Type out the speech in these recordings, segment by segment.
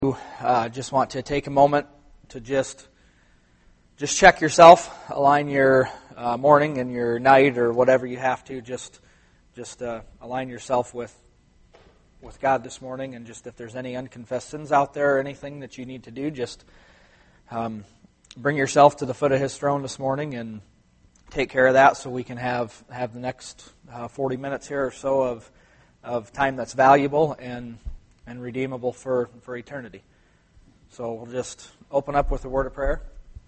Just want to take a moment to just check yourself, align your morning and your night or whatever you have to. Just align yourself with God this morning, and just if there's any unconfessed sins out there or anything that you need to do, just bring yourself to the foot of His throne this morning and take care of that, so we can have the next 40 minutes here or so of time that's valuable and redeemable for eternity. So we'll just open up with a word of prayer.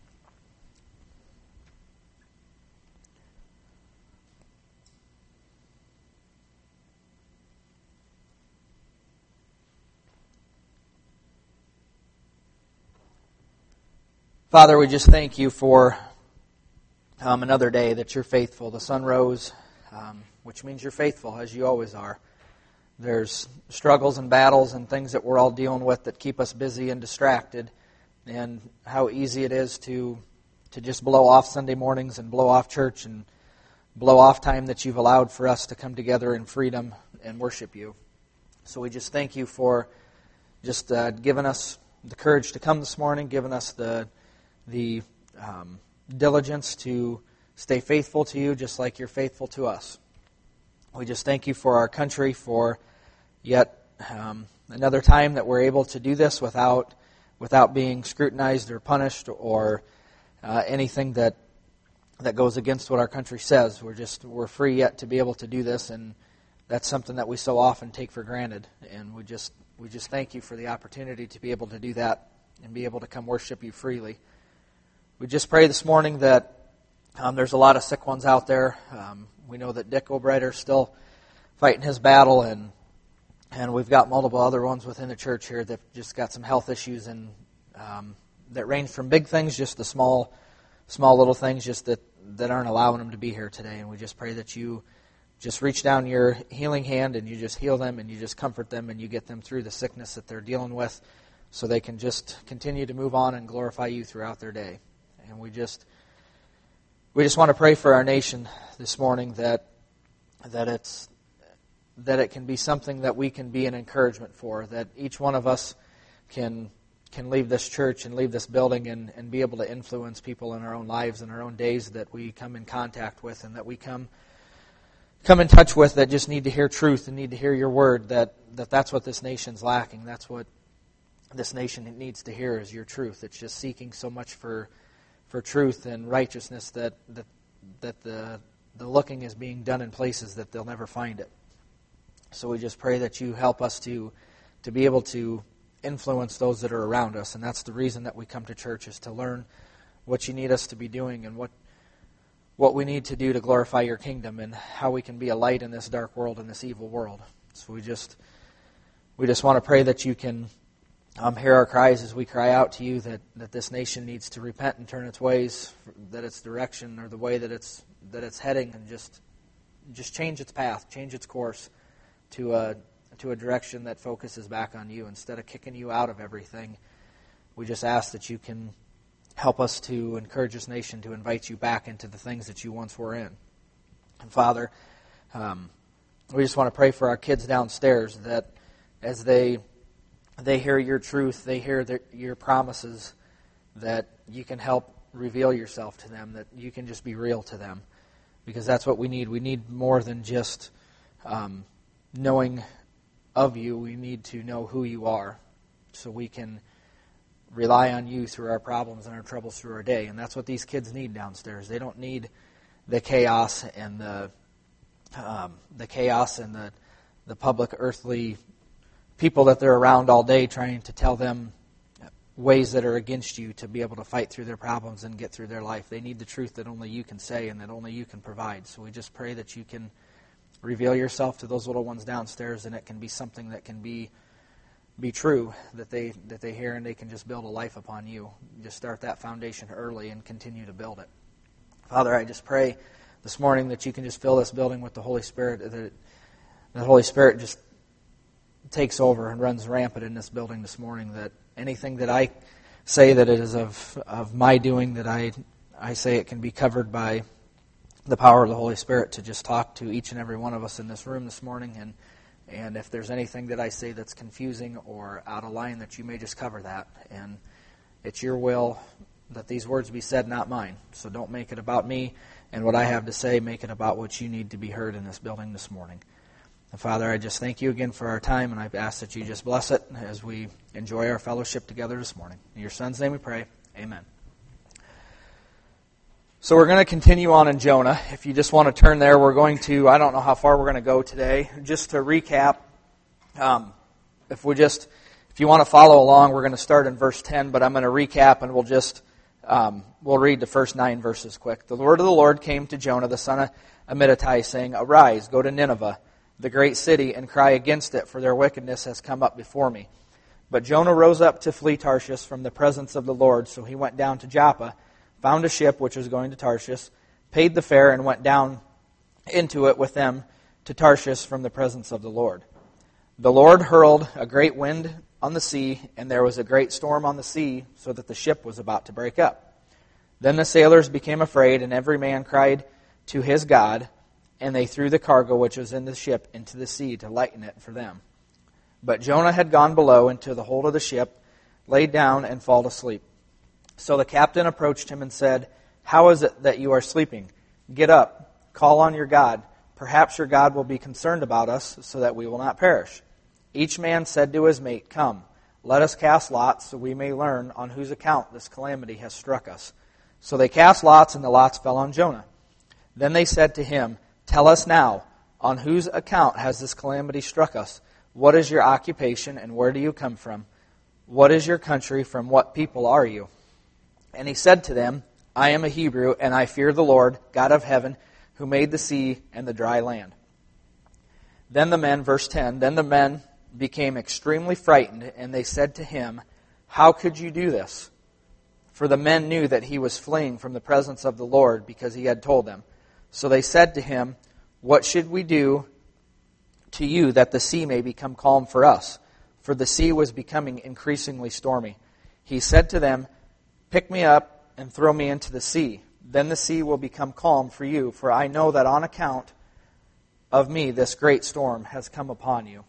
Father, we just thank you for another day that you're faithful. The sun rose, which means you're faithful, as you always are. There's struggles and battles and things that we're all dealing with that keep us busy and distracted, and how easy it is to just blow off Sunday mornings and blow off church and blow off time that you've allowed for us to come together in freedom and worship you. So we just thank you for just giving us the courage to come this morning, giving us the diligence to stay faithful to you just like you're faithful to us. We just thank you for our country, for yet another time that we're able to do this without being scrutinized or punished or anything that goes against what our country says. We're free yet to be able to do this, and that's something that we so often take for granted. And we just thank you for the opportunity to be able to do that and be able to come worship you freely. We just pray this morning that there's a lot of sick ones out there. We know that Dick O'Brighter's still fighting his battle, and we've got multiple other ones within the church here that just got some health issues, and that range from big things just to small little things just that aren't allowing them to be here today. And we just pray that you just reach down your healing hand and you just heal them and you just comfort them and you get them through the sickness that they're dealing with, so they can just continue to move on and glorify you throughout their day. And we just want to pray for our nation this morning that it can be something that we can be an encouragement for, that each one of us can leave this church and leave this building and be able to influence people in our own lives and our own days that we come in contact with and that we come in touch with, that just need to hear truth and need to hear your word, that's what this nation's lacking. That's what this nation needs to hear, is your truth. It's just seeking so much for truth and righteousness that the looking is being done in places that they'll never find it. So we just pray that you help us to be able to influence those that are around us. And that's the reason that we come to church, is to learn what you need us to be doing and what we need to do to glorify your kingdom and how we can be a light in this dark world, in this evil world. So we just want to pray that you can hear our cries as we cry out to you that this nation needs to repent and turn its ways, that its direction or the way that it's heading, and just change its path, change its course to a direction that focuses back on you instead of kicking you out of everything. We just ask that you can help us to encourage this nation to invite you back into the things that you once were in. And Father, we just want to pray for our kids downstairs, that as they hear your truth, they hear your promises, that you can help reveal yourself to them, that you can just be real to them. Because that's what we need. We need more than just knowing of you. We need to know who you are, so we can rely on you through our problems and our troubles through our day. And that's what these kids need downstairs. They don't need the chaos and the public earthly people that they're around all day trying to tell them ways that are against you to be able to fight through their problems and get through their life. They need the truth that only you can say and that only you can provide. So we just pray that you can reveal yourself to those little ones downstairs, and it can be something that can be true, that they hear, and they can just build a life upon you. Just start that foundation early and continue to build it. Father, I just pray this morning that you can just fill this building with the Holy Spirit, that the Holy Spirit just takes over and runs rampant in this building this morning, that anything that I say that it is of my doing, that I say it can be covered by the power of the Holy Spirit to just talk to each and every one of us in this room this morning, and And if there's anything that I say that's confusing or out of line, that you may just cover that. And it's your will that these words be said, not mine. So don't make it about me and what I have to say. Make it about what you need to be heard in this building this morning. And Father, I just thank you again for our time, and I ask that you just bless it as we enjoy our fellowship together this morning. In your Son's name we pray. Amen. So we're going to continue on in Jonah. If you just want to turn there, we're going to, I don't know how far we're going to go today. Just to recap, if you want to follow along, we're going to start in verse 10, but I'm going to recap and we'll read the first 9 verses quick. The word of the Lord came to Jonah, the son of Amittai, saying, Arise, go to Nineveh, the great city, and cry against it, for their wickedness has come up before me. But Jonah rose up to flee Tarshish from the presence of the Lord, so he went down to Joppa, found a ship which was going to Tarshish, paid the fare, and went down into it with them to Tarshish from the presence of the Lord. The Lord hurled a great wind on the sea, and there was a great storm on the sea, so that the ship was about to break up. Then the sailors became afraid, and every man cried to his God, and they threw the cargo which was in the ship into the sea to lighten it for them. But Jonah had gone below into the hold of the ship, laid down, and fallen asleep. So the captain approached him and said, How is it that you are sleeping? Get up, call on your God. Perhaps your God will be concerned about us, so that we will not perish. Each man said to his mate, Come, let us cast lots, so we may learn on whose account this calamity has struck us. So they cast lots, and the lots fell on Jonah. Then they said to him, Tell us now, on whose account has this calamity struck us? What is your occupation, and where do you come from? What is your country? From what people are you? And he said to them, I am a Hebrew, and I fear the Lord, God of heaven, who made the sea and the dry land. Then the men, verse 10, then the men became extremely frightened, and they said to him, How could you do this? For the men knew that he was fleeing from the presence of the Lord, because he had told them. So they said to him, What should we do to you that the sea may become calm for us? For the sea was becoming increasingly stormy. He said to them, Pick me up and throw me into the sea. Then the sea will become calm for you, for I know that on account of me this great storm has come upon you.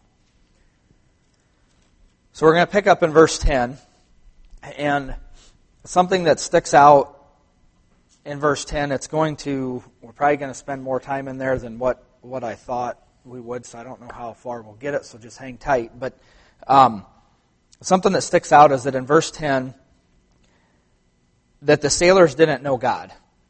So we're going to pick up in verse 10, and something that sticks out in verse 10, we're probably going to spend more time in there than what I thought we would, so I don't know how far we'll get it, so just hang tight. But something that sticks out is that in verse 10, that the sailors didn't know God.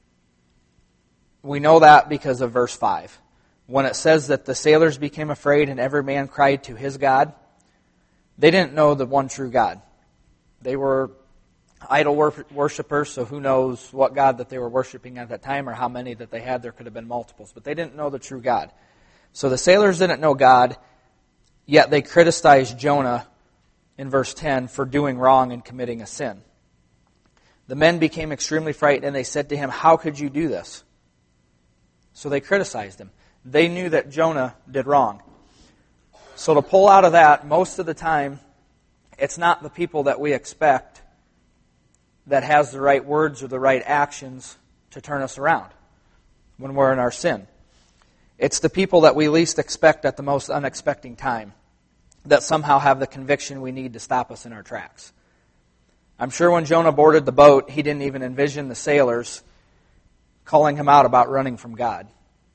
We know that because of verse 5. When it says that the sailors became afraid and every man cried to his God, they didn't know the one true God. They were idol worshipers, so who knows what God that they were worshiping at that time or how many that they had. There could have been multiples, but they didn't know the true God. So the sailors didn't know God, yet they criticized Jonah in verse 10 for doing wrong and committing a sin. The men became extremely frightened, and they said to him, How could you do this? So they criticized him. They knew that Jonah did wrong. So to pull out of that, most of the time, it's not the people that we expect that has the right words or the right actions to turn us around when we're in our sin. It's the people that we least expect at the most unexpected time that somehow have the conviction we need to stop us in our tracks. I'm sure when Jonah boarded the boat, he didn't even envision the sailors calling him out about running from God.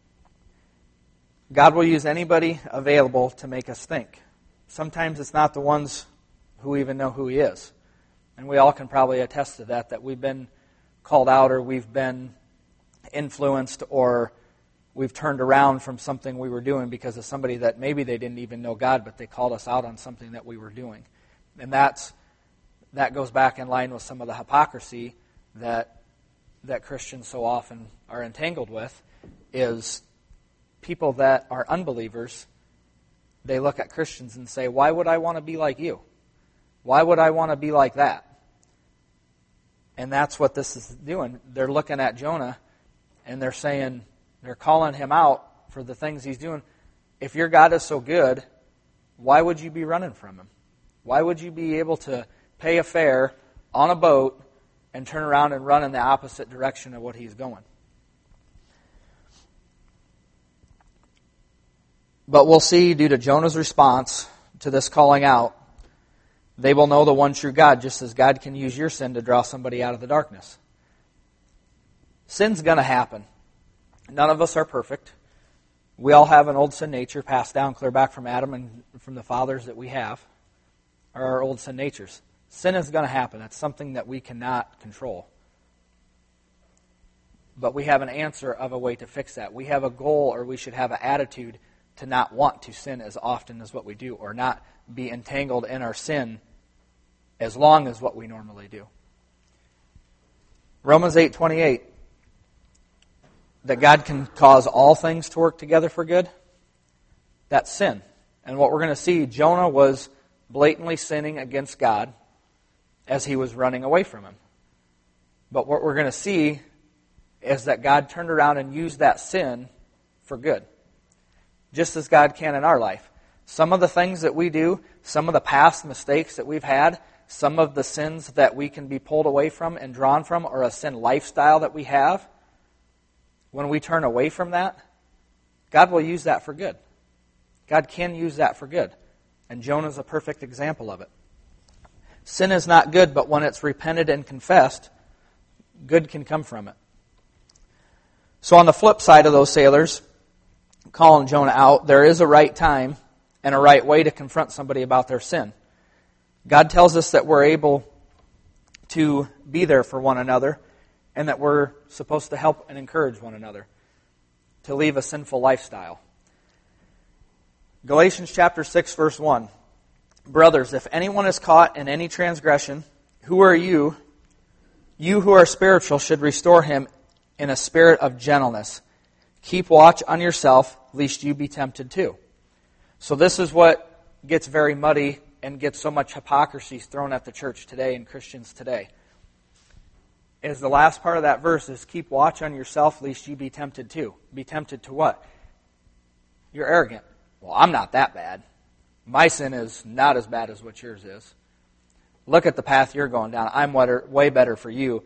God will use anybody available to make us think. Sometimes it's not the ones who even know who He is. And we all can probably attest to that we've been called out or we've been influenced or we've turned around from something we were doing because of somebody that maybe they didn't even know God, but they called us out on something that we were doing. And that goes back in line with some of the hypocrisy that Christians so often are entangled with, is people that are unbelievers, they look at Christians and say, why would I want to be like you? Why would I want to be like that? And that's what this is doing. They're looking at Jonah and they're saying, they're calling him out for the things he's doing. If your God is so good, why would you be running from Him? Why would you be able to pay a fare on a boat and turn around and run in the opposite direction of what He's going? But we'll see, due to Jonah's response to this calling out, they will know the one true God, just as God can use your sin to draw somebody out of the darkness. Sin's going to happen. None of us are perfect. We all have an old sin nature passed down clear back from Adam and from the fathers that we have, are our old sin natures. Sin is going to happen. That's something that we cannot control. But we have an answer of a way to fix that. We have a goal, or we should have an attitude to not want to sin as often as what we do, or not be entangled in our sin as long as what we normally do. Romans 8:28, that God can cause all things to work together for good, that's sin. And what we're going to see, Jonah was blatantly sinning against God as he was running away from Him. But what we're going to see is that God turned around and used that sin for good, just as God can in our life. Some of the things that we do, some of the past mistakes that we've had, some of the sins that we can be pulled away from and drawn from, or a sin lifestyle that we have, when we turn away from that, God will use that for good. God can use that for good. And Jonah's a perfect example of it. Sin is not good, but when it's repented and confessed, good can come from it. So on the flip side of those sailors calling Jonah out, there is a right time and a right way to confront somebody about their sin. God tells us that we're able to be there for one another, and that we're supposed to help and encourage one another to leave a sinful lifestyle. Galatians chapter 6, verse 1. Brothers, if anyone is caught in any transgression, who are you? You who are spiritual should restore him in a spirit of gentleness. Keep watch on yourself, lest you be tempted too. So this is what gets very muddy and gets so much hypocrisy thrown at the church today and Christians today. Is the last part of that verse is, keep watch on yourself, lest you be tempted too. Be tempted to what? You're arrogant. Well, I'm not that bad. My sin is not as bad as what yours is. Look at the path you're going down. I'm way better for you.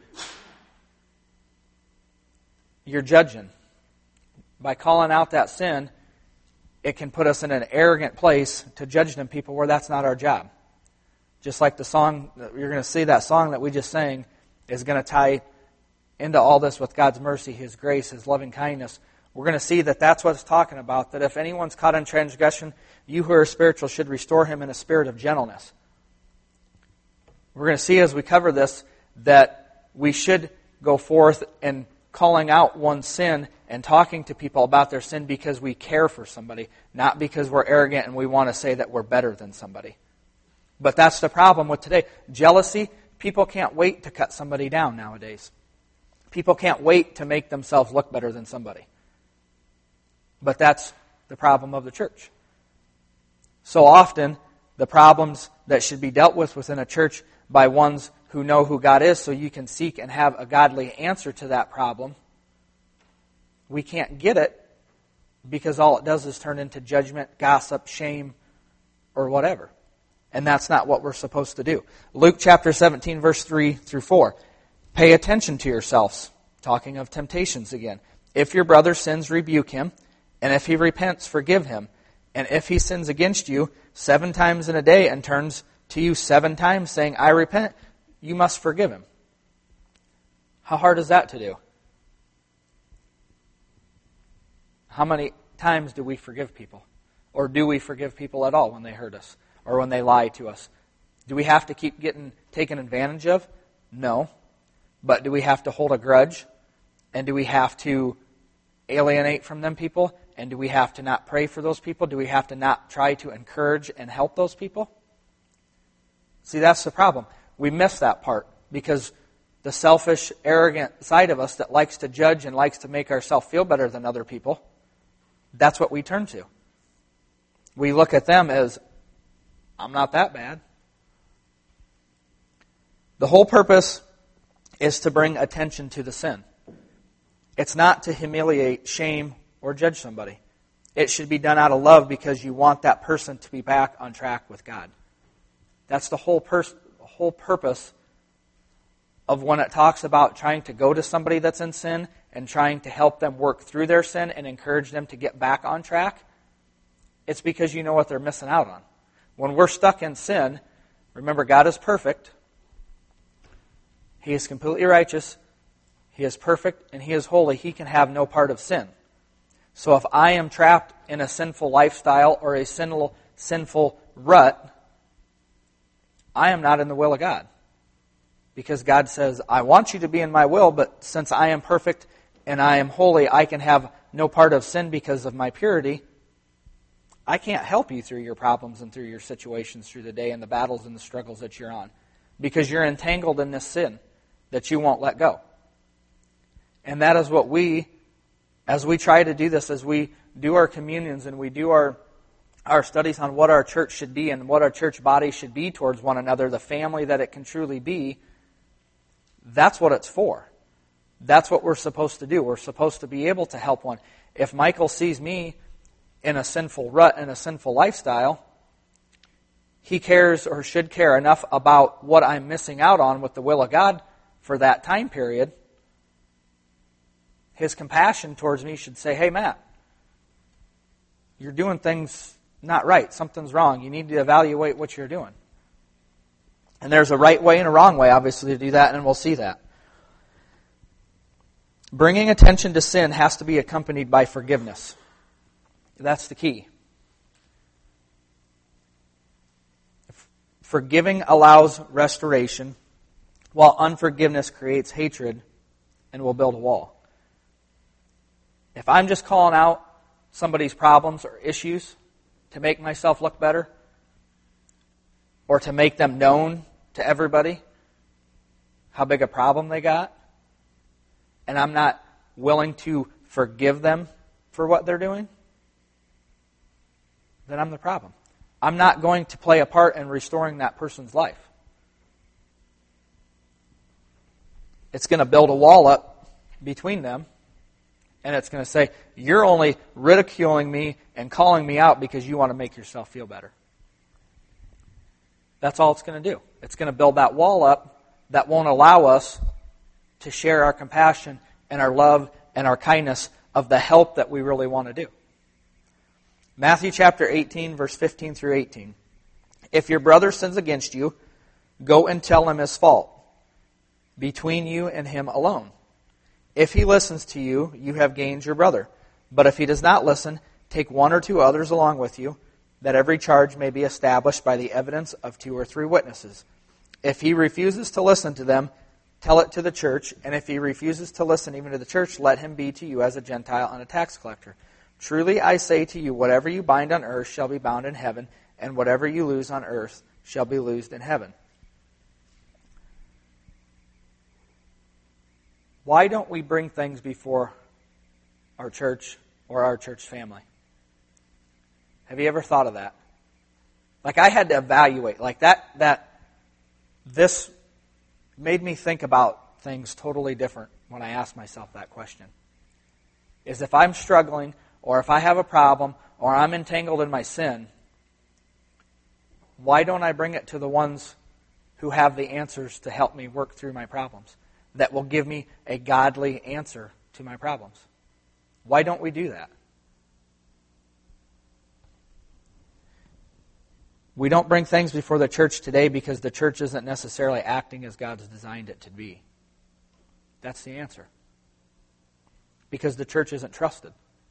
You're judging. By calling out that sin, it can put us in an arrogant place to judge them people where that's not our job. Just like the song, you're going to see that song that we just sang is going to tie into all this with God's mercy, His grace, His loving kindness. We're going to see that that's what it's talking about, that if anyone's caught in transgression, you who are spiritual should restore him in a spirit of gentleness. We're going to see as we cover this that we should go forth and calling out one's sin and talking to people about their sin because we care for somebody, not because we're arrogant and we want to say that we're better than somebody. But that's the problem with today. Jealousy, people can't wait to cut somebody down nowadays. People can't wait to make themselves look better than somebody. But that's the problem of the church. So often, the problems that should be dealt with within a church by ones who know who God is, so you can seek and have a godly answer to that problem, we can't get it because all it does is turn into judgment, gossip, shame, or whatever. And that's not what we're supposed to do. Luke chapter 17, verse 3 through 4. Pay attention to yourselves. Talking of temptations again. If your brother sins, rebuke him. And if he repents, forgive him. And if he sins against you 7 times in a day and turns to you 7 times saying, I repent, you must forgive him. How hard is that to do? How many times do we forgive people? Or do we forgive people at all when they hurt us? Or when they lie to us? Do we have to keep getting taken advantage of? No. But do we have to hold a grudge? And do we have to alienate from them people? And do we have to not pray for those people? Do we have to not try to encourage and help those people? See, that's the problem. We miss that part because the selfish, arrogant side of us that likes to judge and likes to make ourselves feel better than other people, that's what we turn to. We look at them as, I'm not that bad. The whole purpose is to bring attention to the sin. It's not to humiliate, shame, or judge somebody. It should be done out of love because you want that person to be back on track with God. That's the whole purpose of when it talks about trying to go to somebody that's in sin and trying to help them work through their sin and encourage them to get back on track. It's because you know what they're missing out on. When we're stuck in sin, remember, God is perfect. He is completely righteous. He is perfect and He is holy. He can have no part of sin. So if I am trapped in a sinful lifestyle or a sinful rut, I am not in the will of God. Because God says, I want you to be in my will, but since I am perfect and I am holy, I can have no part of sin because of my purity. I can't help you through your problems and through your situations through the day and the battles and the struggles that you're on. Because you're entangled in this sin that you won't let go. And that is what as we try to do this, as we do our communions and we do our studies on what our church should be and what our church body should be towards one another, the family that it can truly be, that's what it's for. That's what we're supposed to do. We're supposed to be able to help one. If Michael sees me in a sinful rut, in a sinful lifestyle, he cares or should care enough about what I'm missing out on with the will of God for that time period. His compassion towards me should say, hey, Matt, you're doing things not right. Something's wrong. You need to evaluate what you're doing. And there's a right way and a wrong way, obviously, to do that, and we'll see that. Bringing attention to sin has to be accompanied by forgiveness. That's the key. Forgiving allows restoration, while unforgiveness creates hatred and will build a wall. If I'm just calling out somebody's problems or issues to make myself look better, or to make them known to everybody how big a problem they got, and I'm not willing to forgive them for what they're doing, then I'm the problem. I'm not going to play a part in restoring that person's life. It's going to build a wall up between them, and it's going to say, you're only ridiculing me and calling me out because you want to make yourself feel better. That's all it's going to do. It's going to build that wall up that won't allow us to share our compassion and our love and our kindness of the help that we really want to do. Matthew chapter 18, verse 15 through 18. If your brother sins against you, go and tell him his fault, between you and him alone. If he listens to you, you have gained your brother. But if he does not listen, take one or two others along with you, that every charge may be established by the evidence of 2 or 3 witnesses. If he refuses to listen to them, tell it to the church, and if he refuses to listen even to the church, let him be to you as a Gentile and a tax collector. Truly I say to you, whatever you bind on earth shall be bound in heaven, and whatever you loose on earth shall be loosed in heaven. Why don't we bring things before our church or our church family? Have you ever thought of that? Like, I had to evaluate. Like, this made me think about things totally different when I asked myself that question. Is if I'm struggling, or if I have a problem, or I'm entangled in my sin, why don't I bring it to the ones who have the answers to help me work through my problems, that will give me a godly answer to my problems? Why don't we do that? We don't bring things before the church today because the church isn't necessarily acting as God's designed it to be. That's the answer. Because the church isn't trusted.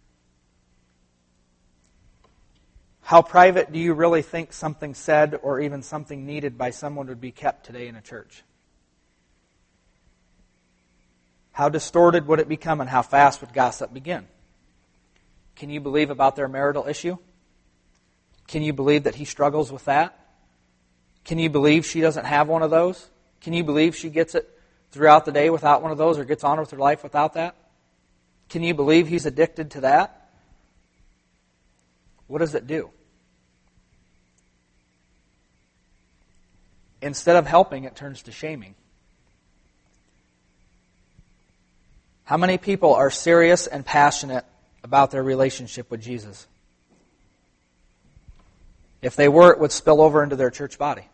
How private do you really think something said or even something needed by someone would be kept today in a church? How distorted would it become, and how fast would gossip begin? Can you believe about their marital issue? Can you believe that he struggles with that? Can you believe she doesn't have one of those? Can you believe she gets it throughout the day without one of those, or gets on with her life without that? Can you believe he's addicted to that? What does it do? Instead of helping, it turns to shaming. How many people are serious and passionate about their relationship with Jesus? If they were, it would spill over into their church body.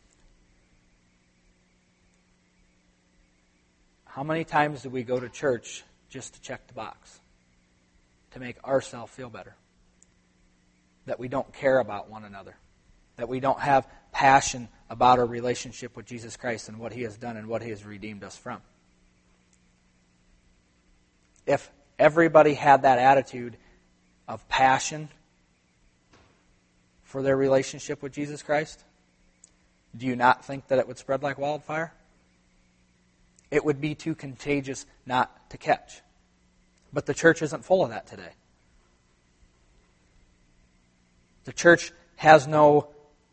How many times do we go to church just to check the box? To make ourselves feel better? that we don't care about one another, that we don't have passion about our relationship with Jesus Christ and what He has done and what He has redeemed us from. If everybody had that attitude of passion for their relationship with Jesus Christ, do you not think that it would spread like wildfire? It would be too contagious not to catch. But the church isn't full of that today. The church has no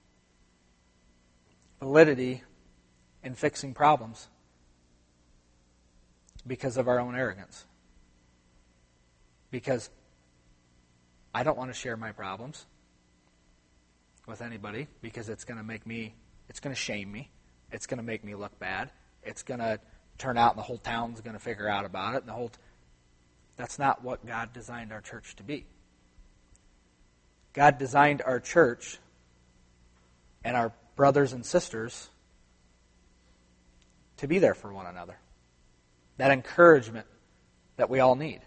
validity in fixing problems because of our own arrogance. Because I don't want to share my problems with anybody because it's going to shame me. It's going to make me look bad. It's going to turn out and the whole town's going to figure out about it. That's not what God designed our church to be. God designed our church and our brothers and sisters to be there for one another. That encouragement that we all need.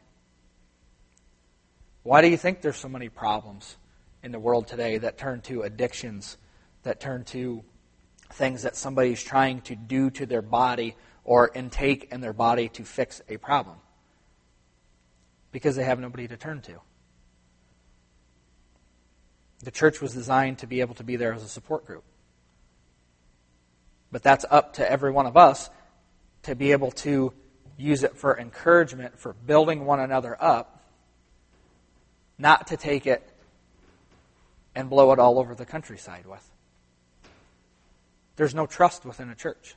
Why do you think there's so many problems in the world today that turn to addictions, that turn to things that somebody's trying to do to their body or intake in their body to fix a problem? Because they have nobody to turn to. The church was designed to be able to be there as a support group. But that's up to every one of us to be able to use it for encouragement, for building one another up, not to take it and blow it all over the countryside with. There's no trust within a church.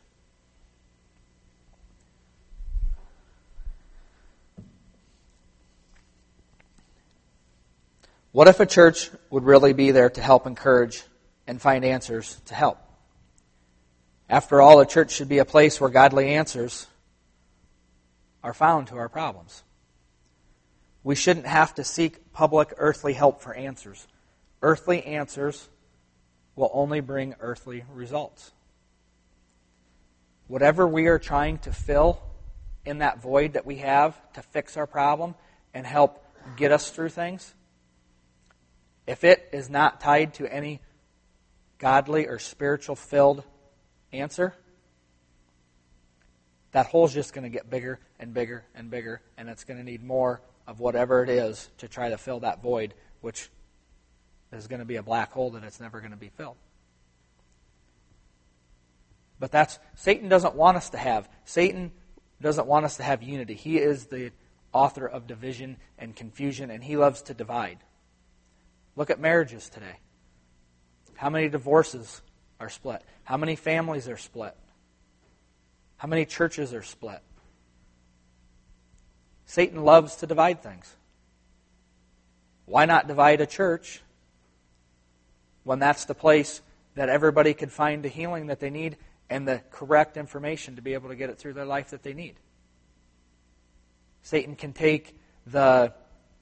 What if a church would really be there to help encourage and find answers to help? After all, a church should be a place where godly answers are found to our problems. We shouldn't have to seek public earthly help for answers. Earthly answers will only bring earthly results. Whatever we are trying to fill in that void that we have to fix our problem and help get us through things, if it is not tied to any godly or spiritual filled answer, that hole's just going to get bigger and bigger and bigger, and it's going to need more of whatever it is to try to fill that void, which is going to be a black hole that it's never going to be filled. But Satan doesn't want us to have. Satan doesn't want us to have unity. He is the author of division and confusion, and he loves to divide. Look at marriages today. How many divorces are split? How many families are split? How many churches are split? Satan loves to divide things. Why not divide a church when that's the place that everybody could find the healing that they need and the correct information to be able to get it through their life that they need? Satan can take the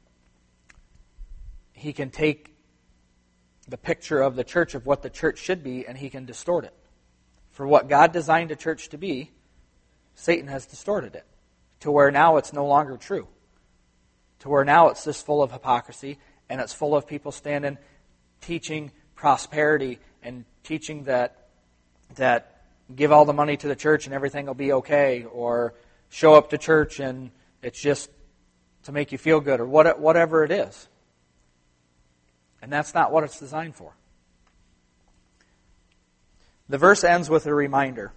picture of the church, of what the church should be, and he can distort it. For what God designed a church to be, Satan has distorted it to where now it's no longer true. To where now it's just full of hypocrisy, and it's full of people standing teaching prosperity and teaching that give all the money to the church and everything will be okay, or show up to church and it's just to make you feel good, or whatever it is. And that's not what it's designed for. The verse ends with a reminder.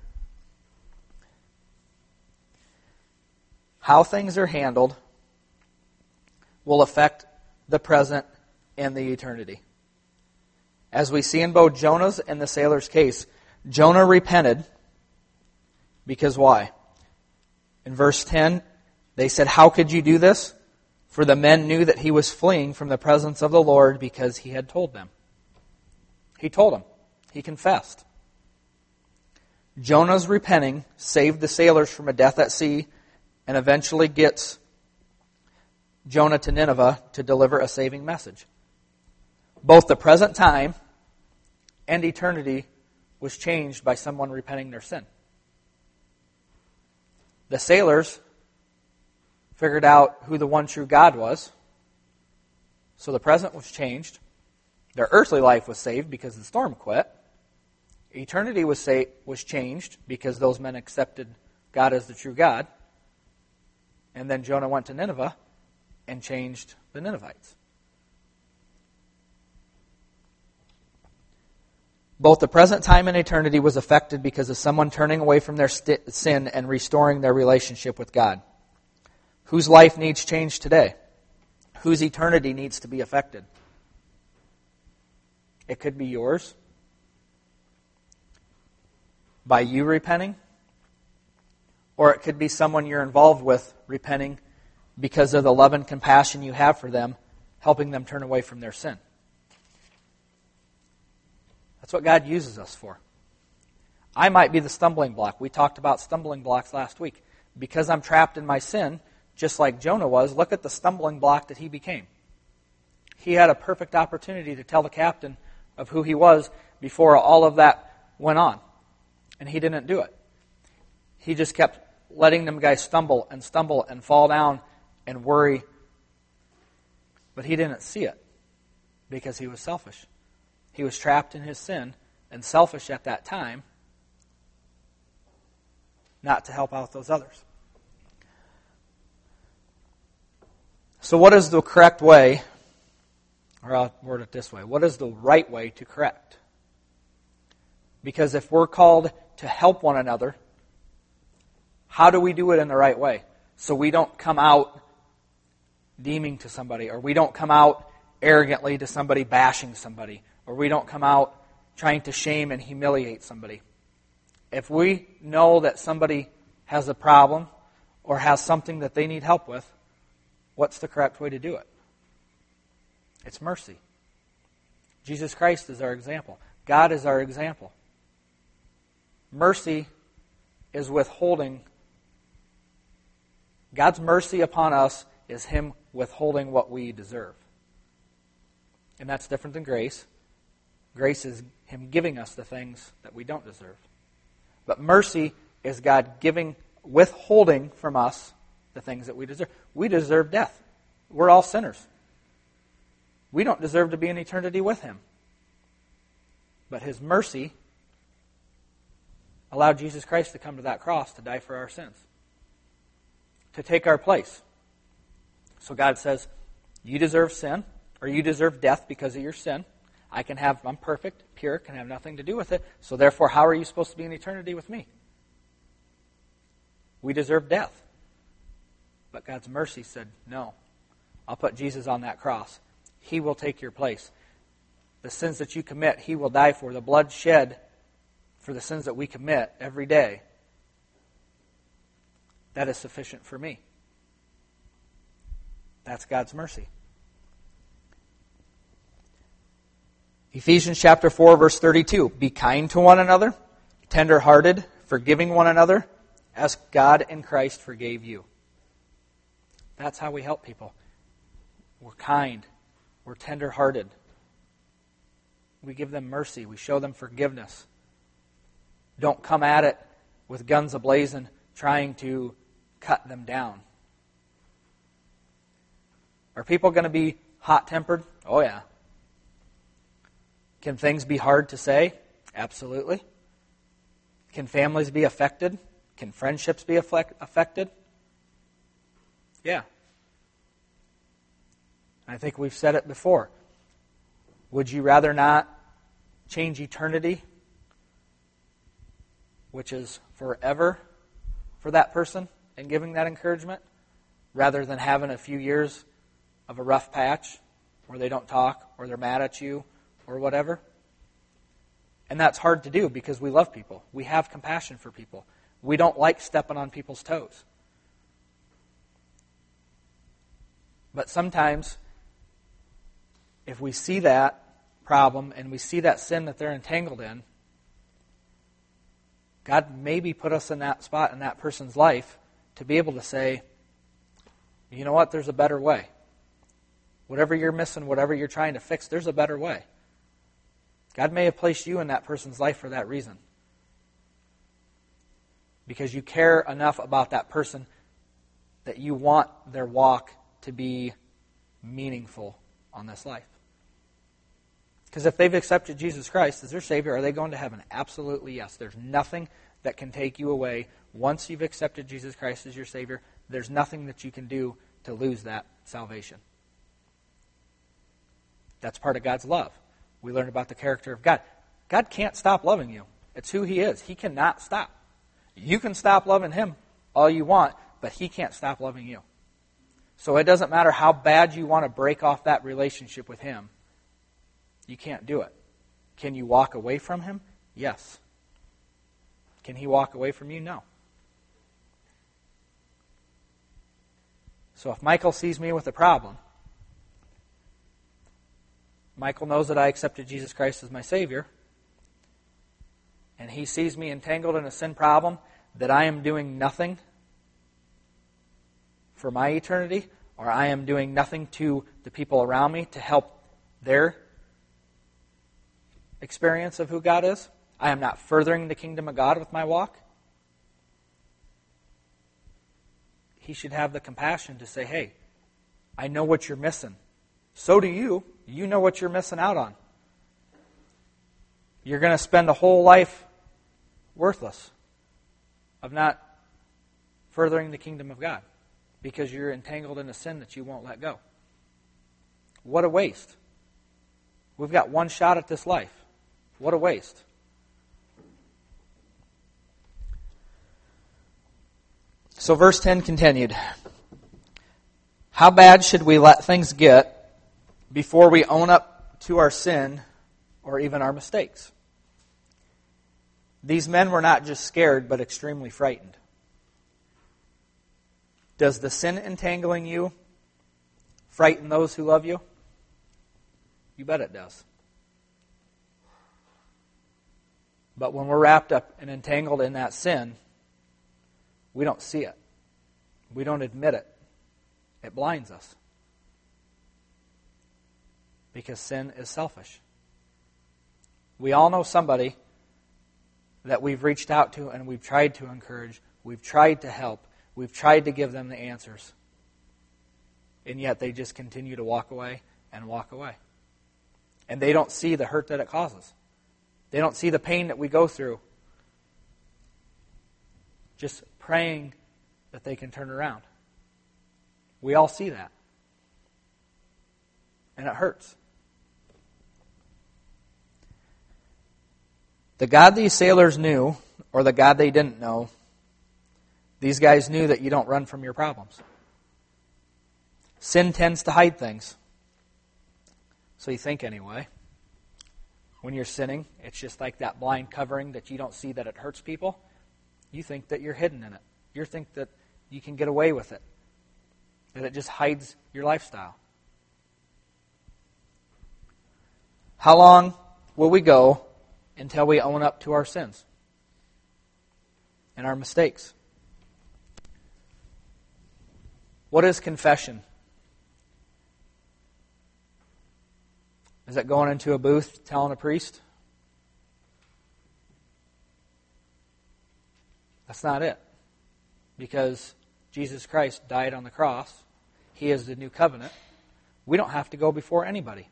How things are handled will affect the present and the eternity. As we see in both Jonah's and the sailor's case, Jonah repented because why? In verse 10, they said, "How could you do this?" For the men knew that he was fleeing from the presence of the Lord because he had told them. He told them. He confessed. Jonah's repenting saved the sailors from a death at sea and eventually gets Jonah to Nineveh to deliver a saving message. Both the present time and eternity was changed by someone repenting their sin. The sailors figured out who the one true God was. So the present was changed. Their earthly life was saved because the storm quit. Eternity was changed because those men accepted God as the true God. And then Jonah went to Nineveh and changed the Ninevites. Both the present time and eternity was affected because of someone turning away from their sin and restoring their relationship with God. Whose life needs change today? Whose eternity needs to be affected? It could be yours by you repenting, or it could be someone you're involved with repenting because of the love and compassion you have for them, helping them turn away from their sin. That's what God uses us for. I might be the stumbling block. We talked about stumbling blocks last week. Because I'm trapped in my sin, just like Jonah was, look at the stumbling block that he became. He had a perfect opportunity to tell the captain of who he was before all of that went on. And he didn't do it. He just kept letting them guys stumble and fall down and worry. But he didn't see it because he was selfish. He was trapped in his sin and selfish at that time, not to help out those others. So what is the correct way, or I'll word it this way, what is the right way to correct? Because if we're called to help one another, how do we do it in the right way? So we don't come out deeming to somebody, or we don't come out arrogantly to somebody bashing somebody, or we don't come out trying to shame and humiliate somebody. If we know that somebody has a problem or has something that they need help with, what's the correct way to do it? It's mercy. Jesus Christ is our example. God is our example. Mercy is withholding. God's mercy upon us is Him withholding what we deserve. And that's different than grace. Grace is Him giving us the things that we don't deserve. But mercy is God withholding from us the things that we deserve. We deserve death. We're all sinners. We don't deserve to be in eternity with Him. But His mercy allowed Jesus Christ to come to that cross to die for our sins, to take our place. So God says, you deserve sin, or you deserve death because of your sin. I'm perfect, pure, can have nothing to do with it. So therefore, how are you supposed to be in eternity with me? We deserve death. But God's mercy said, no, I'll put Jesus on that cross. He will take your place. The sins that you commit, He will die for. The blood shed for the sins that we commit every day, that is sufficient for me. That's God's mercy. Ephesians chapter 4, verse 32. Be kind to one another, tender-hearted, forgiving one another, as God in Christ forgave you. That's how we help people. We're kind. We're tender-hearted. We give them mercy. We show them forgiveness. Don't come at it with guns ablazing, trying to cut them down. Are people going to be hot-tempered? Oh, yeah. Can things be hard to say? Absolutely. Can families be affected? Can friendships be affected? Yeah. I think we've said it before. Would you rather not change eternity, which is forever, for that person and giving that encouragement, rather than having a few years of a rough patch where they don't talk or they're mad at you or whatever? And that's hard to do because we love people. We have compassion for people. We don't like stepping on people's toes. But sometimes, if we see that problem and we see that sin that they're entangled in, God maybe put us in that spot in that person's life to be able to say, you know what, there's a better way. Whatever you're missing, whatever you're trying to fix, there's a better way. God may have placed you in that person's life for that reason. Because you care enough about that person that you want their walk to be meaningful on this life. Because if they've accepted Jesus Christ as their Savior, are they going to heaven? Absolutely yes. There's nothing that can take you away. Once you've accepted Jesus Christ as your Savior, there's nothing that you can do to lose that salvation. That's part of God's love. We learned about the character of God. God can't stop loving you. It's who He is. He cannot stop. You can stop loving Him all you want, but He can't stop loving you. So it doesn't matter how bad you want to break off that relationship with Him. You can't do it. Can you walk away from Him? Yes. Can He walk away from you? No. So if Michael sees me with a problem, Michael knows that I accepted Jesus Christ as my Savior, and he sees me entangled in a sin problem that I am doing nothing for my eternity, or I am doing nothing to the people around me to help their experience of who God is. I am not furthering the kingdom of God with my walk. He should have the compassion to say, hey, I know what you're missing. So do you. You know what you're missing out on. You're going to spend a whole life worthless of not furthering the kingdom of God because you're entangled in a sin that you won't let go. What a waste. We've got one shot at this life. What a waste. So verse 10 continued. How bad should we let things get before we own up to our sin or even our mistakes? These men were not just scared, but extremely frightened. Does the sin entangling you frighten those who love you? You bet it does. But when we're wrapped up and entangled in that sin, we don't see it. We don't admit it. It blinds us. Because sin is selfish. We all know somebody that we've reached out to and we've tried to encourage, we've tried to help, we've tried to give them the answers. And yet they just continue to walk away and walk away. And they don't see the hurt that it causes. They don't see the pain that we go through. Just praying that they can turn around. We all see that. And it hurts. The God these sailors knew, or the God they didn't know, these guys knew that you don't run from your problems. Sin tends to hide things. So you think anyway. When you're sinning, it's just like that blind covering that you don't see that it hurts people. You think that you're hidden in it. You think that you can get away with it. That it just hides your lifestyle. How long will we go until we own up to our sins and our mistakes? What is confession? Is it going into a booth telling a priest? That's not it. Because Jesus Christ died on the cross. He is the new covenant. We don't have to go before anybody.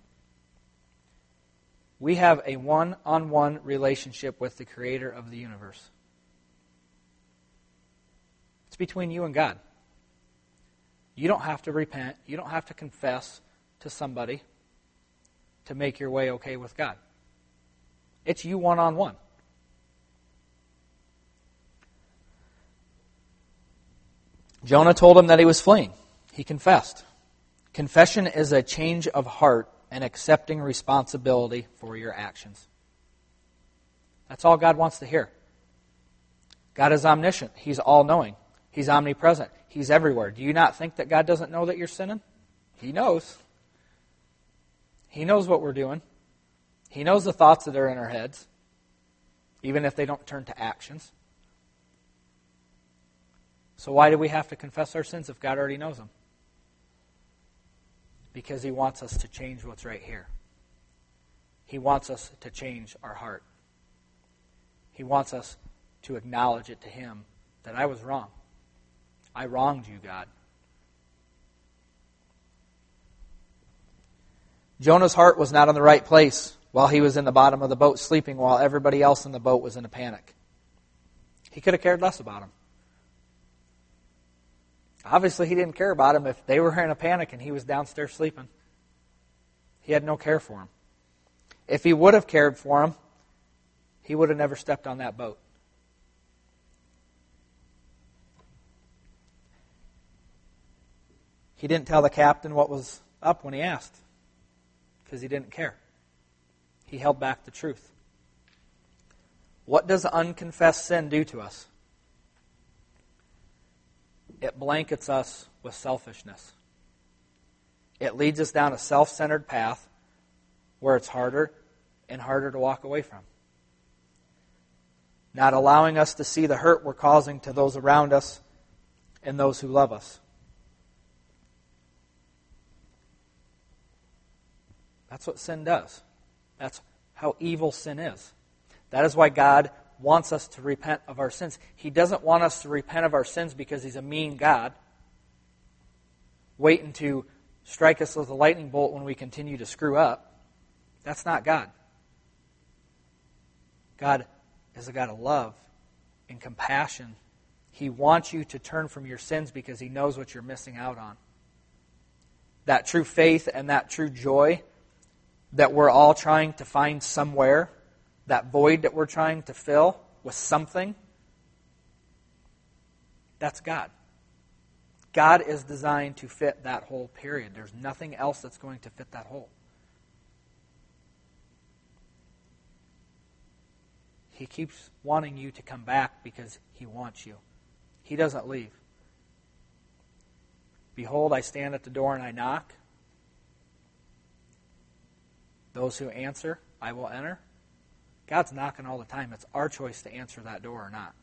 We have a one-on-one relationship with the Creator of the universe. It's between you and God. You don't have to repent. You don't have to confess to somebody to make your way okay with God. It's you one-on-one. Jonah told him that he was fleeing. He confessed. Confession is a change of heart and accepting responsibility for your actions. That's all God wants to hear. God is omniscient. He's all-knowing. He's omnipresent. He's everywhere. Do you not think that God doesn't know that you're sinning? He knows. He knows what we're doing. He knows the thoughts that are in our heads, even if they don't turn to actions. So why do we have to confess our sins if God already knows them? Because He wants us to change what's right here. He wants us to change our heart. He wants us to acknowledge it to Him that I was wrong. I wronged you, God. Jonah's heart was not in the right place while he was in the bottom of the boat sleeping while everybody else in the boat was in a panic. He could have cared less about him. Obviously, he didn't care about him if they were in a panic and he was downstairs sleeping. He had no care for him. If he would have cared for him, he would have never stepped on that boat. He didn't tell the captain what was up when he asked, because he didn't care. He held back the truth. What does unconfessed sin do to us? It blankets us with selfishness. It leads us down a self-centered path where it's harder and harder to walk away from. Not allowing us to see the hurt we're causing to those around us and those who love us. That's what sin does. That's how evil sin is. That is why God wants us to repent of our sins. He doesn't want us to repent of our sins because He's a mean God, waiting to strike us with a lightning bolt when we continue to screw up. That's not God. God is a God of love and compassion. He wants you to turn from your sins because He knows what you're missing out on. That true faith and that true joy that we're all trying to find somewhere, that void that we're trying to fill with something, that's God. God is designed to fit that hole, period. There's nothing else that's going to fit that hole. He keeps wanting you to come back because He wants you. He doesn't leave. Behold, I stand at the door and I knock. Those who answer, I will enter. God's knocking all the time. It's our choice to answer that door or not.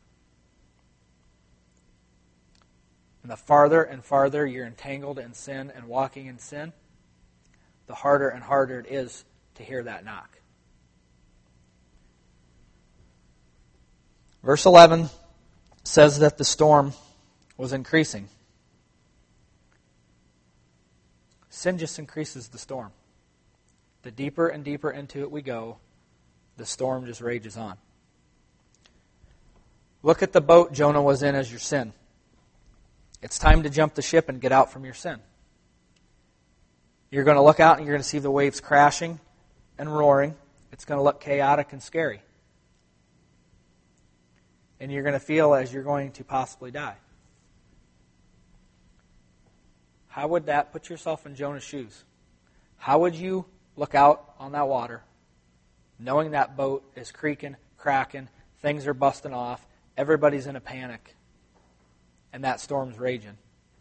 And the farther and farther you're entangled in sin and walking in sin, the harder and harder it is to hear that knock. Verse 11 says that the storm was increasing. Sin just increases the storm. The deeper and deeper into it we go, the storm just rages on. Look at the boat Jonah was in as your sin. It's time to jump the ship and get out from your sin. You're going to look out and you're going to see the waves crashing and roaring. It's going to look chaotic and scary. And you're going to feel as you're going to possibly die. How would that put yourself in Jonah's shoes? How would you look out on that water, knowing that boat is creaking, cracking, things are busting off, everybody's in a panic, and that storm's raging?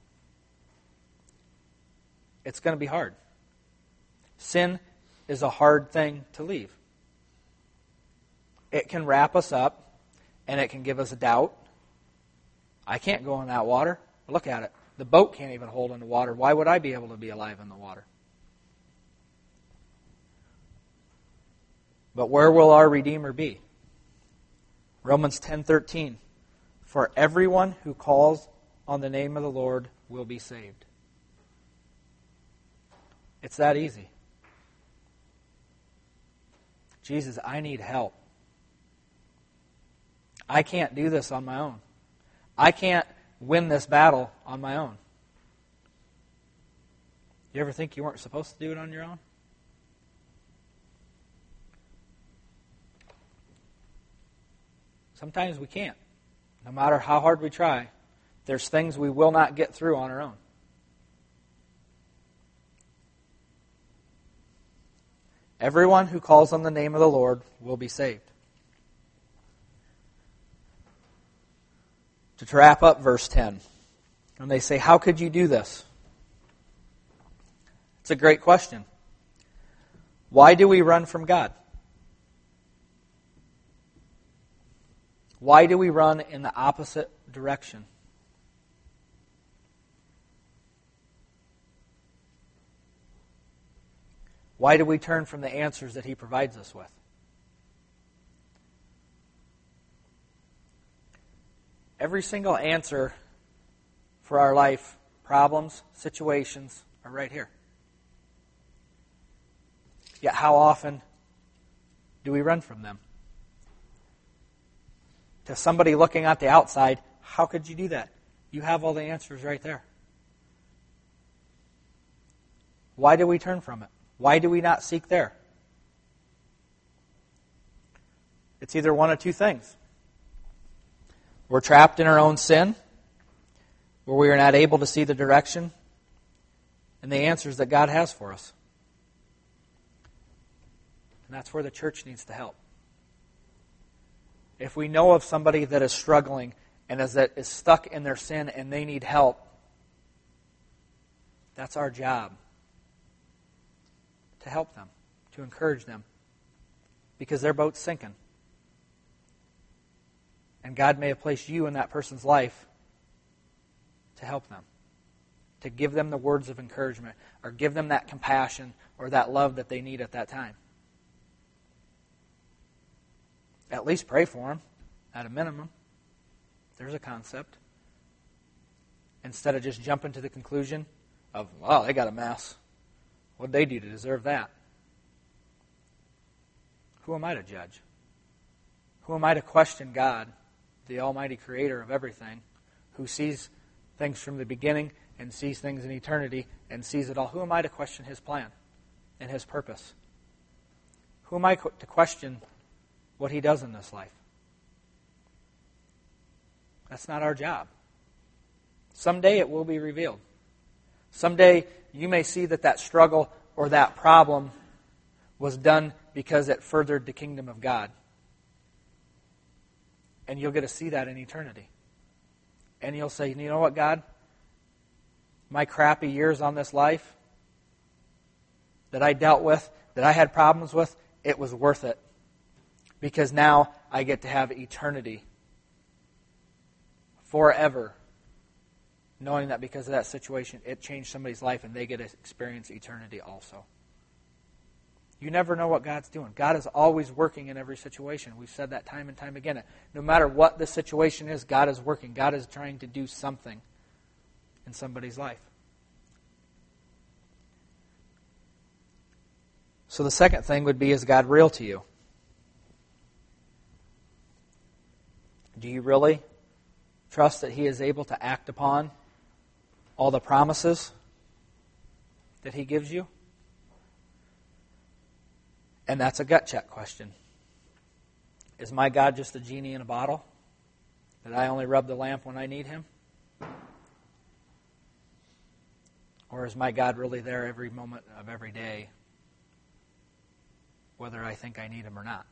It's going to be hard. Sin is a hard thing to leave. It can wrap us up, and it can give us a doubt. I can't go in that water. Look at it. The boat can't even hold in the water. Why would I be able to be alive in the water? But where will our Redeemer be? Romans 10:13. For everyone who calls on the name of the Lord will be saved. It's that easy. Jesus, I need help. I can't do this on my own. I can't win this battle on my own. You ever think you weren't supposed to do it on your own? Sometimes we can't. No matter how hard we try, there's things we will not get through on our own. Everyone who calls on the name of the Lord will be saved. To wrap up verse 10, and they say, how could you do this? It's a great question. Why do we run from God? Why do we run in the opposite direction? Why do we turn from the answers that He provides us with? Every single answer for our life, problems, situations, are right here. Yet how often Do we run from them? To somebody looking at the outside, how could you do that? You have all the answers right there. Why do we turn from it? Why do we not seek there? It's either one of two things. We're trapped in our own sin, where we are not able to see the direction and the answers that God has for us. And that's where the church needs to help. If we know of somebody that is struggling and is stuck in their sin and they need help, that's our job. To help them, to encourage them, because their boat's sinking. And God may have placed you in that person's life to help them, to give them the words of encouragement, or give them that compassion or that love that they need at that time. At least pray for them, at a minimum. There's a concept. Instead of just jumping to the conclusion of, wow, they got a mess. What did they do to deserve that? Who am I to judge? Who am I to question God, the Almighty Creator of everything, who sees things from the beginning and sees things in eternity and sees it all? Who am I to question His plan and His purpose? Who am I to question what He does in this life? That's not our job. Someday it will be revealed. Someday you may see that struggle or that problem was done because it furthered the kingdom of God. And you'll get to see that in eternity. And you'll say, you know what, God? My crappy years on this life that I dealt with, that I had problems with, it was worth it. Because now I get to have eternity forever, knowing that because of that situation, it changed somebody's life and they get to experience eternity also. You never know what God's doing. God is always working in every situation. We've said that time and time again. No matter what the situation is, God is working. God is trying to do something in somebody's life. So the second thing would be, is God real to you? Do you really trust that He is able to act upon all the promises that He gives you? And that's a gut check question. Is my God just a genie in a bottle? That I only rub the lamp when I need Him? Or is my God really there every moment of every day, whether I think I need Him or not?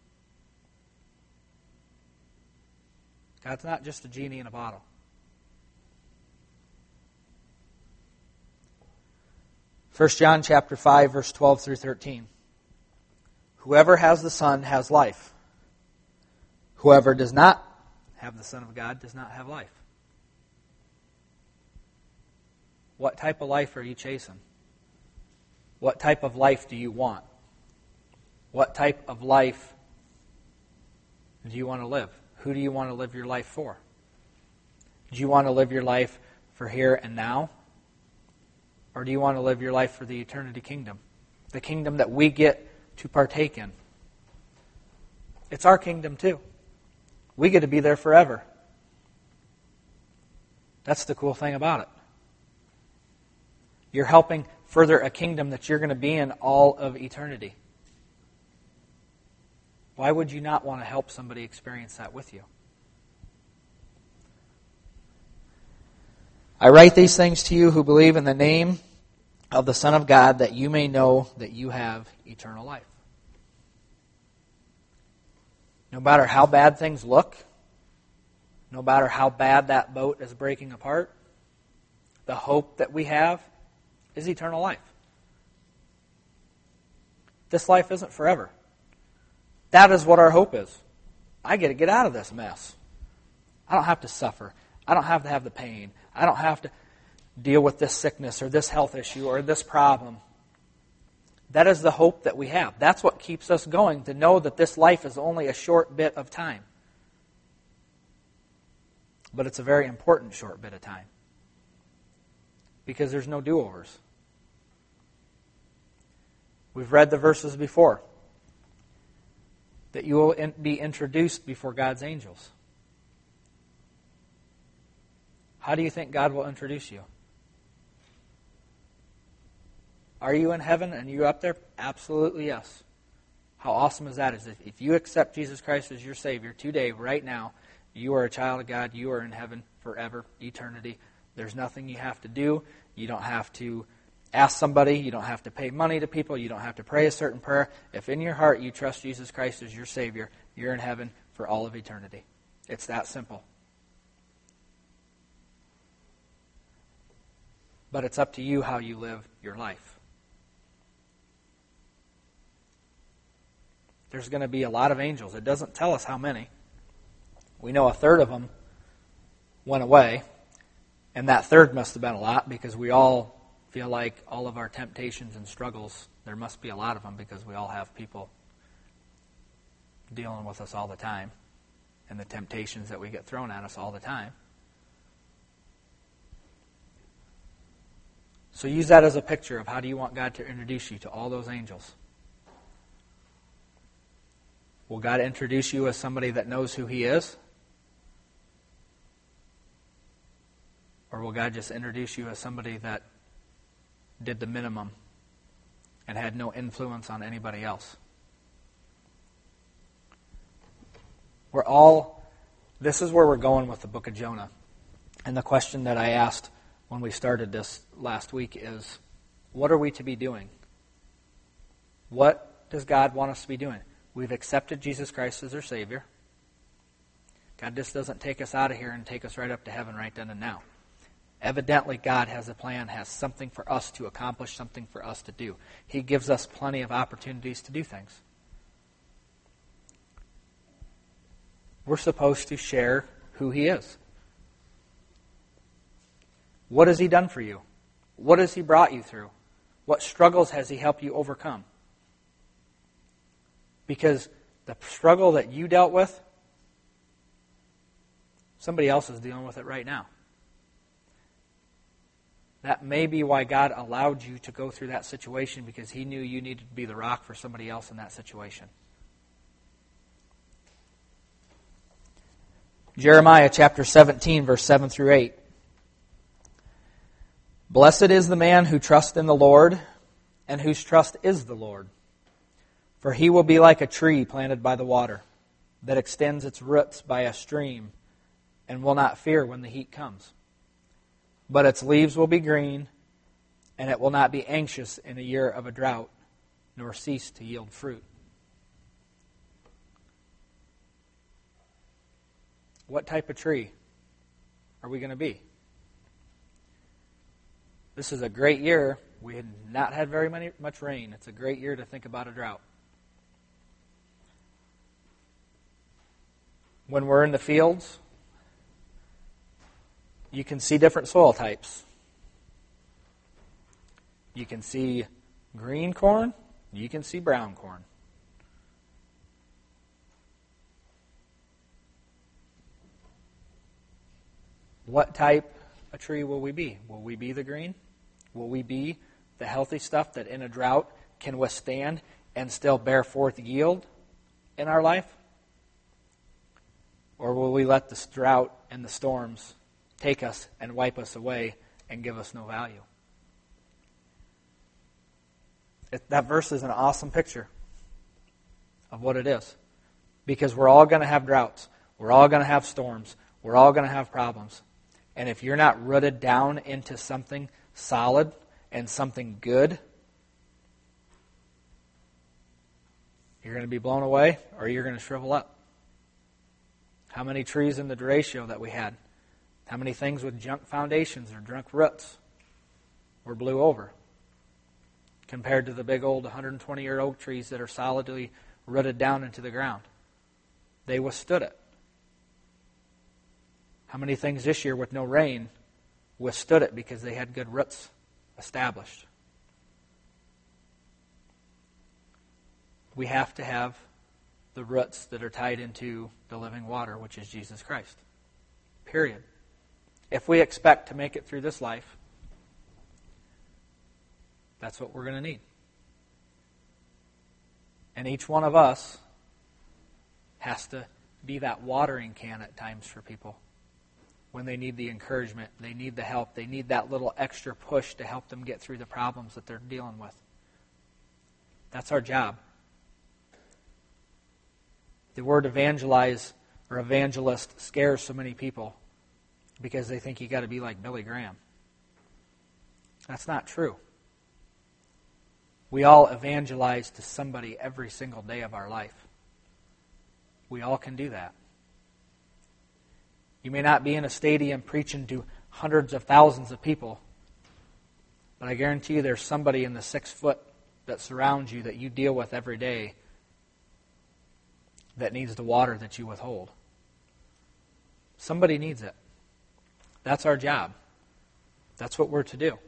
God's not just a genie in a bottle. 1 John chapter 5, verse 12 through 13. Whoever has the Son has life. Whoever does not have the Son of God does not have life. What type of life are you chasing? What type of life do you want? What type of life do you want to live? Who do you want to live your life for? Do you want to live your life for here and now? Or do you want to live your life for the eternity kingdom? The kingdom that we get to partake in. It's our kingdom too. We get to be there forever. That's the cool thing about it. You're helping further a kingdom that you're going to be in all of eternity. Why would you not want to help somebody experience that with you? I write these things to you who believe in the name of the Son of God, that you may know that you have eternal life. No matter how bad things look, no matter how bad that boat is breaking apart, the hope that we have is eternal life. This life isn't forever. That is what our hope is. I get to get out of this mess. I don't have to suffer. I don't have to have the pain. I don't have to deal with this sickness or this health issue or this problem. That is the hope that we have. That's what keeps us going, to know that this life is only a short bit of time. But it's a very important short bit of time. Because there's no do-overs. We've read the verses before. that you will be introduced before God's angels. How do you think God will introduce you? Are you in heaven and you up there? Absolutely yes. How awesome is that? Is if you accept Jesus Christ as your Savior today, right now, you are a child of God. You are in heaven forever, eternity. There's nothing you have to do. You don't have to ask somebody. You don't have to pay money to people. You don't have to pray a certain prayer. If in your heart you trust Jesus Christ as your Savior, you're in heaven for all of eternity. It's that simple. But it's up to you how you live your life. There's going to be a lot of angels. It doesn't tell us how many. We know a third of them went away, and that third must have been a lot because we all feel like all of our temptations and struggles, there must be a lot of them because we all have people dealing with us all the time and the temptations that we get thrown at us all the time. So use that as a picture of how do you want God to introduce you to all those angels. Will God introduce you as somebody that knows who He is? Or will God just introduce you as somebody that did the minimum and had no influence on anybody else? This is where we're going with the book of Jonah. And the question that I asked when we started this last week is, what are we to be doing? What does God want us to be doing? We've accepted Jesus Christ as our Savior. God just doesn't take us out of here and take us right up to heaven right then and now. Evidently, God has a plan, has something for us to accomplish, something for us to do. He gives us plenty of opportunities to do things. We're supposed to share who He is. What has He done for you? What has He brought you through? What struggles has He helped you overcome? Because the struggle that you dealt with, somebody else is dealing with it right now. That may be why God allowed you to go through that situation, because He knew you needed to be the rock for somebody else in that situation. Jeremiah chapter 17, verse 7 through 8. Blessed is the man who trusts in the Lord, and whose trust is the Lord. For he will be like a tree planted by the water, that extends its roots by a stream, and will not fear when the heat comes. But its leaves will be green, and it will not be anxious in a year of a drought, nor cease to yield fruit. What type of tree are we going to be? This is a great year. We had not had very much rain. It's a great year to think about a drought. When we're in the fields, you can see different soil types. You can see green corn. You can see brown corn. What type of tree will we be? Will we be the green? Will we be the healthy stuff that in a drought can withstand and still bear forth yield in our life? Or will we let the drought and the storms take us and wipe us away and give us no value? That verse is an awesome picture of what it is. Because we're all going to have droughts. We're all going to have storms. We're all going to have problems. And if you're not rooted down into something solid and something good, you're going to be blown away or you're going to shrivel up. How many trees in the derecho that we had? How many things with junk foundations or junk roots were blew over? Compared to the big old 120-year oak trees that are solidly rooted down into the ground. They withstood it. How many things this year with no rain withstood it because they had good roots established? We have to have the roots that are tied into the living water, which is Jesus Christ. Period. If we expect to make it through this life, that's what we're going to need. And each one of us has to be that watering can at times for people. When they need the encouragement, they need the help, they need that little extra push to help them get through the problems that they're dealing with. That's our job. The word evangelize or evangelist scares so many people because they think you got to be like Billy Graham. That's not true. We all evangelize to somebody every single day of our life. We all can do that. You may not be in a stadium preaching to hundreds of thousands of people, but I guarantee you there's somebody in the 6 foot that surrounds you that you deal with every day that needs the water that you withhold. Somebody needs it. That's our job. That's what we're to do.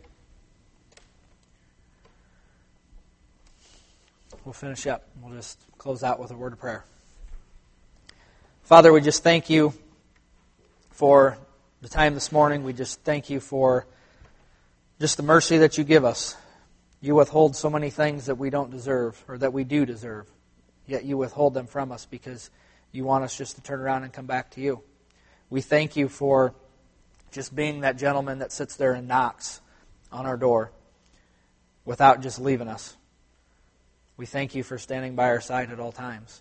We'll finish up. We'll just close out with a word of prayer. Father, we just thank you for the time this morning. We just thank you for just the mercy that you give us. You withhold so many things that we don't deserve, or that we do deserve, yet you withhold them from us because you want us just to turn around and come back to you. We thank you for just being that gentleman that sits there and knocks on our door without just leaving us. We thank you for standing by our side at all times.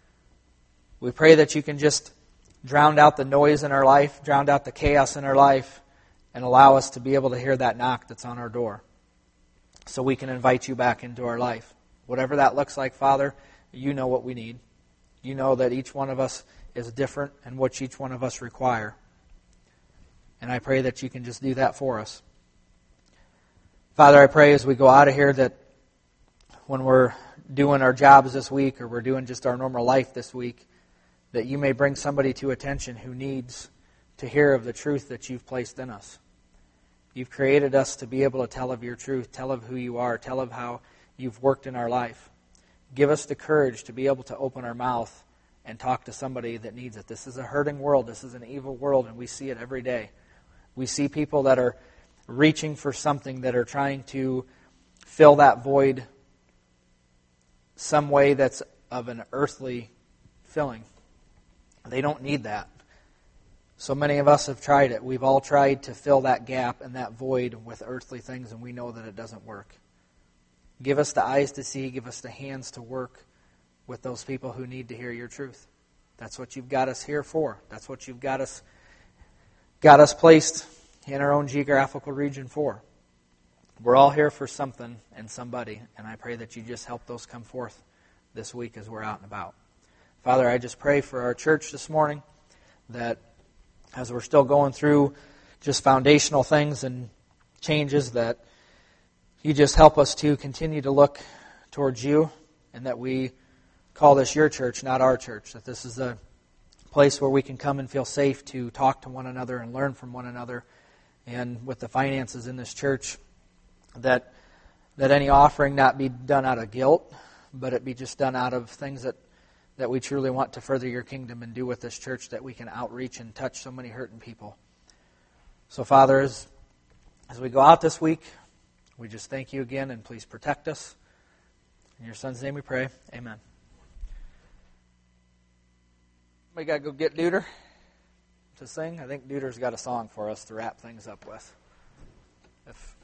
We pray that you can just drown out the noise in our life, drown out the chaos in our life, and allow us to be able to hear that knock that's on our door so we can invite you back into our life. Whatever that looks like, Father, you know what we need. You know that each one of us is different and what each one of us require. And I pray that you can just do that for us. Father, I pray as we go out of here that when we're doing our jobs this week or we're doing just our normal life this week, that you may bring somebody to attention who needs to hear of the truth that you've placed in us. You've created us to be able to tell of your truth, tell of who you are, tell of how you've worked in our life. Give us the courage to be able to open our mouth and talk to somebody that needs it. This is a hurting world. This is an evil world, and we see it every day. We see people that are reaching for something, that are trying to fill that void some way that's of an earthly filling. They don't need that. So many of us have tried it. We've all tried to fill that gap and that void with earthly things, and we know that it doesn't work. Give us the eyes to see, give us the hands to work with those people who need to hear your truth. That's what you've got us here for. That's what you've got us placed in our own geographical region for. We're all here for something and somebody, and I pray that you just help those come forth this week as we're out and about. Father, I just pray for our church this morning that as we're still going through just foundational things and changes, that you just help us to continue to look towards you, and that we call this your church, not our church, that this is a place where we can come and feel safe to talk to one another and learn from one another. And with the finances in this church, that any offering not be done out of guilt, but it be just done out of things that we truly want to further your kingdom and do with this church, that we can outreach and touch so many hurting people. So, Father, as we go out this week, we just thank you again, and please protect us. In your Son's name we pray. Amen. We got to go get Deuter to sing. I think Deuter's got a song for us to wrap things up with. If